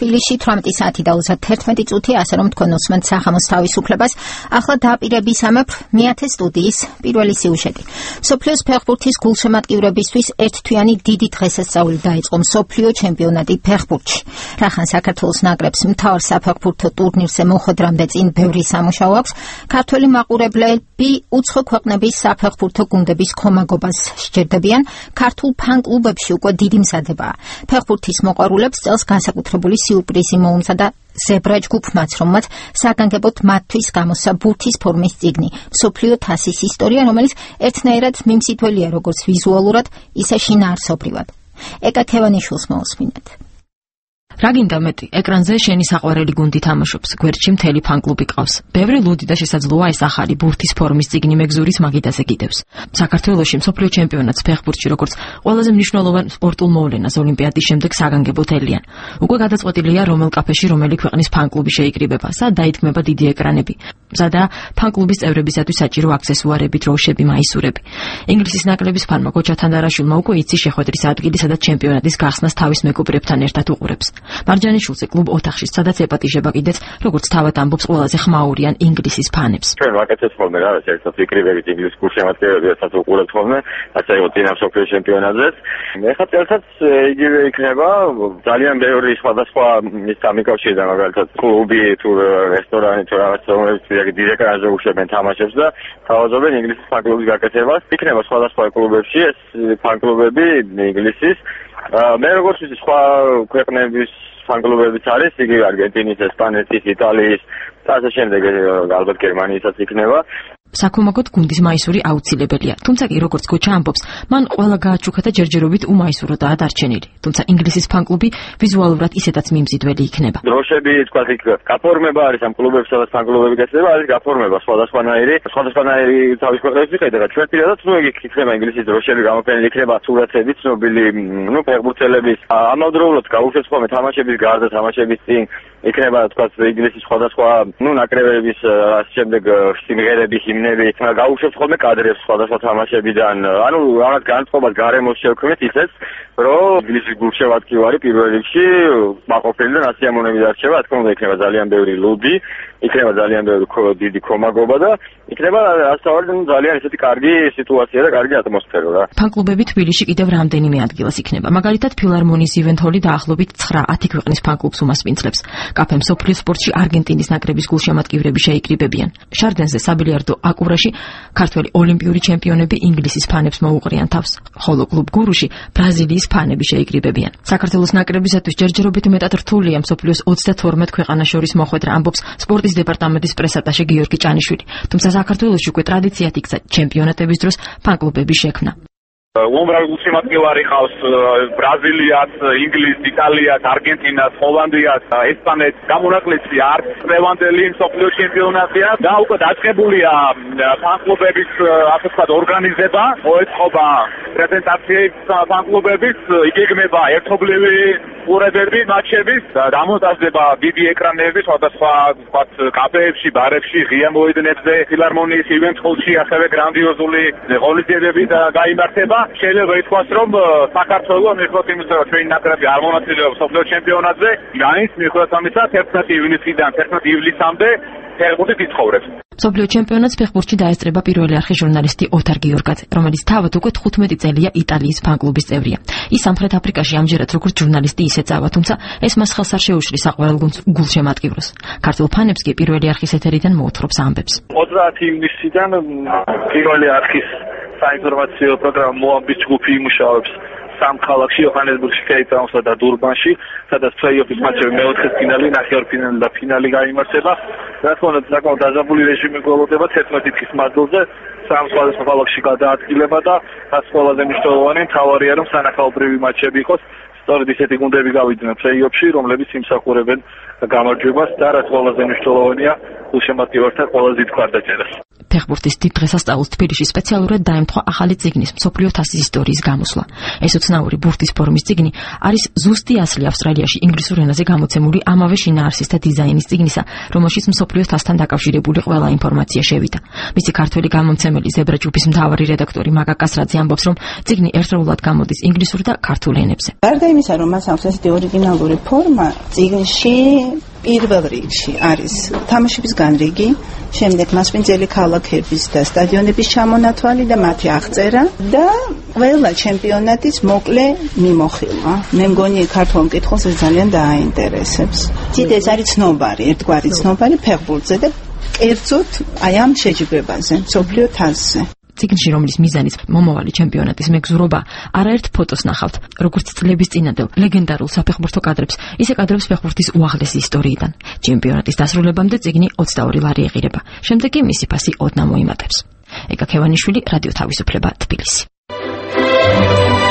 თბილისში 18 საათი და 31 წუთი, ასე რომ თქვენ უსმენთ სახამოს თავისუფლებას. ახლა დააპირებისამებრ მეათე სტუდიის პირველი სიუჟეტი. მსოფლიოს ფეხბურთის გულშემატკივრებისთვის ერთთვიანი დიდი დღესასწაული დაიწყო მსოფლიო ჩემპიონატი ფეხბურთში. რახან საქართველოს ნაკრებს მთავარ საფეხბურთო ტურნირზე მოხვედრამდე წინ ბევრი სამუშაო აქვს, ქართველი მაყურებლები უცხო ქვეყნების საფეხბურთო გუნდების ხომაგობას სჯერდებიან. ქართულ ფან-კლუბებში უკვე დიდი მზადებაა. ფეხბურთის მოყვარულებს წელს განსაკუთრებული სიურპრიზი მოუმზადა ზებრა ჯგუფმაც, რომელმაც საგანგებოდ მათთვის გამოსცა ბურთის ფორმის წიგნი მსოფლიო თასის ისტორია, რომელიც ერთნაირად მიმსითველია როგორც ვიზუალურად, ისე შინაარსობრივად. ეკა ქევანიშვილს მოусმინეთ. რა გინდა მეტი, ეკრანზე შენი საყვარელი გუნდი თამაშობს, გვერდში მთელი ფან-კლუბი ყავს. ბევრი ლუდი და შესაძლოა ეს ახალი ბურთის ფორმის წიგნი მეგზურის მაგიდაზე გიდევს. საქართველოში მსოფლიო ჩემპიონატს ფეხბურთში როგორც ყველაზე მნიშვნელოვან სპორტულ მოვლენას ოლიმპიადის შემდეგ საგანგებოდ ელიან. უკვე გადაწყვეტილია რომელ კაფეში რომელი ქვეყნის ფან-კლუბი შეიკრიბება, სად დაითქმება დიდი ეკრანები. მზადა ფან-კლუბის წევრებისათვის საჭირო აქსესუარები, დროშები, მაისურები. ინგლისის ნაკრების ფანმა გოჩა თანდარაშვილმა უკვე იცი შეხვედრის ადგილი, სადაც ჩემპიონატის გახსნას თავის მეგობრებთან ერთად უყურებს. მარჯანიშვილზე კლუბ ოთახში, სადაც ეპატიჟება კიდეც, როგორც თავად ამბობს, ყველაზე ხმაურიან ინგლისის ფანებს. ჩვენ ვაკეთებთ ხოლმე რა, ერთად ვიკრიბებით ინგლისის გულშემატკივრები, რასაც უყურებთ ხოლმე, რაც აიღო წინა მსოფლიო ჩემპიონატზე. ეხლა წელსაც იგივე იქნება, ძალიან ბევრი სხვადასხვა ის დამიკავშირდა, მაგალითად კლუბი თუ რესტორანი თუ რაღაც, რომელიც დიდ ეკრანზე უშვებენ თამაშებს და თავაზობენ ინგლისის ფან-კლუბის გაკეთებას. იქნება სხვადასხვა კლუბებში ეს ფან-კლუბები ინგლისის. მე როგორც ვიცი, სხვა ქვეყნების ფან-კლუბებიც არის, იგივე არგენტინის, ესპანეთის, იტალიის და ასე შემდეგ, ალბათ გერმანიისაც იქნება. საქომაგოდ გუნდის მაისური აუცილებელია, თუმცა კი როგორც გოჩა ამბობს, მან ყველა გააჩუქა და ჯერჯერობით უმაისუროდაა დარჩენილი. თუმცა ინგლისის ფან-კლუბი ვიზუალურად ისედაც მიმზიდველი იქნება. დროშები, თქვა იქ გაფორმება არის ამ კლუბებს, სადაც ფან-კლუბები გასწრება, არის გაფორმება სხვადასხვანაირი თავის ქვეყნების მიხედვით. ჩვენ პირადად იქნება ინგლისის დროშები გამოფენილი, იქნება სურათები ცნობილი, ფეხბურთელების. ამავდროულად გაუშვებს ხოლმე თამაშების გარდა, თამაშების წინ იქნება თქვა ინგლისის სხვადასხვა ნაკრებების შემდეგ სიმღერები, ჰიმნები, გაუშვებს ხოლმე კადრებს სხვადასხვა თამაშებიდან. ანუ რაღაც განწყობას გარემოს შევქმნით ისეც, რომ ინგლისის გულშემატკივარი პირველ რიგში მაყოფილი და ნასიამოვნები დარჩება. რა თქმა უნდა, იქნება ძალიან ბევრი ლუდი, იქნება ძალიან ბევრი დიდი ხომაგობა და იქნება ასწავლე ძალიან ესეთი კარგი სიტუაცია და კარგი ატმოსფერო რა. ფან-კლუბები თბილისში კიდევ რამდენიმე ადგილას იქნება. მაგალითად, ფილარმონიის ივენთ-ჰოლი დაახლოებით 9-10 ქვეყნის ფან-კლუბს უმასპინძლებს. კაფე მსოფლიო სპორტში არგენტინის ნაკრების გულშემატკივრები შეიკრიბებიან. შარდენზე საბილიარდო აკურაში ქართველი ოლიმპიური ჩემპიონები ინგლისის ფანებს მოუყრიან თავს, ხოლო კლუბ გურუში ბრაზილიის ფანები შეიკრიბებიან. საქართველოს ნაკრებისათვის ჯერჯერობით მეტად რთულია მსოფლიოს 32 ქვეყანას შორის მოხვედრა, ამბობს სპორტის დეპარტამენტის პრესატაშე გიორგი ჭანიშვილი. თუმცა საქართველოში უკვე ტრადიციად იქცა ჩემპიონატების დროს ფან-კლუბების შექმნა. უამრავი გულშემატკივარი ყავს ბრაზილიას, ინგლისს, იტალიას, არგენტინას, ჰოლანდიას, ესპანეთს. გამონაკლისი არც დღევანდელი მსოფლიო ჩემპიონატია და უკვე დაწყებულია ფან-კლუბების ასე ვთქვათ ორგანიზება, მოეწყობა პრეზენტაციების ფან-კლუბების, იგეგმება ერთობლივი ყურებები მატჩების, დამონტაჟდება დიდი ეკრანები სხვადასხვა ვთქვათ კაფეებში, ბარებში, ღია მოედნებზე, ფილარმონიის ივენთ-ჰოლში ასევე გრანდიოზული ღონისძიებები გაიმართება. შეიძლება ითქვას, რომ საქართველო მიუხედავად იმისა, რომ ჩვენი ნაკრები არ მონაწილეობს მსოფლიო ჩემპიონატზე, განის მიუხედავად ამისა 11 ივნისიდან 11 ივლისამდე ფეხბურთით იცხოვრებს. მსოფლიო ჩემპიონატს ფეხბურთში დაესწრება პირველი არხი ჟურნალისტი ოთარ გიორგაძე, რომელიც თავად უკვე 15 წელია იტალიის ფან-კლუბის წევრია. ის სამხრეთ აფრიკაში ამჯერად როგორც ჟურნალისტი ისე წავა, თუმცა ეს მას ხელს არ შეუშლის საყვარელ გულშემატკივრს. ქართულ ფანებს კი პირველი არხის ეთერიდან მოუთხრობს ამბებს. 30 ივნისიდან პირველი არხის საინფორმაციო პროგრამა მოამბის ჯგუფი იმუშავებს სამ ქალაქში, იოჰანესბურგში, კეიპტაუნსა და დურბანში, სადაც პლეი-ოფის მატჩები მეოთხე ფინალი, ნახევარფინალი და ფინალი გაიმართება. რა თქმა უნდა, საკმაოდ დაზაბული რეჟიმი გველოდება 11 თვის მატჩზე, სამ სხვადასხვა ქალაქში გადაადგილება და რაც ყველაზე მნიშვნელოვანი, მთავარია რომ სანახაობრივი მატჩები იყოს. სწორედ ისეთი გუნდები გავიდნენ პლეი-ოფში, რომლებიც იმსახურებენ გამარჯვებას და რაც ყველაზე მნიშვნელოვანია, გულშემატკივართან ყველაზე დიდ მხარდაჭერას. ფეხბურთის დიდ დღესასწაულს თბილისში სპეციალურად დაემთხვა ახალი წიგნის მსოფლიო თასის ისტორიის გამოსვლა. ეს უცნაური ბურთის ფორმის წიგნი არის ზუსტი ასლი ავსტრალიაში ინგლისურ ენაზე გამოცემული ამავე შინაარსის და დიზაინის წიგნისა, რომელშიც მსოფლიო თასთან დაკავშირებული ყველა ინფორმაცია შევიდა. მისი ქართველი გამომცემელი ზებრა ჯგუფის მთავარი რედაქტორი მაგა კასრაძე ამბობს, რომ წიგნი ერთდროულად გამოდის ინგლისურ და ქართულ ენებზე. გარდა იმისა, რომ მას აქვს ესეთი ორიგინალური ფორმა, წიგნში პირველ რიგში არის თამაშების განრიგი, შემდეგ მასპინძელი ქალაქების და სტადიონების ჩამონათვალი და მათი აღწერა და ყველა ჩემპიონატის მოკლე მიმოხილვა. მე მგონი ქართულ მკითხველს ეს ძალიან დააინტერესებს. თით ეს არის ცნობარი, ერთგვარი ცნობარი ფეხბურთზე და კერძოდ აი ამ შეჯიბრებაზე, მსოფლიო თასზე. წიგნში, რომლის მიზანის მომავალი ჩემპიონატის მეგზურობა, არაერთ ფოტოს ნახავთ, როგორც წლების წინადელ ლეგენდარულ საფეხბურთო კადრებს, ისე კადრებს ფეხბურთის უაღრესი ისტორიიდან. ჩემპიონატის დასრულებამდე წიგნი 22 ლარი ეღირება. შემდეგ კი მისი ფასი ოდნა მოიმატებს. ეკა ქევანიშვილი, რადიო თავისუფლება, თბილისი.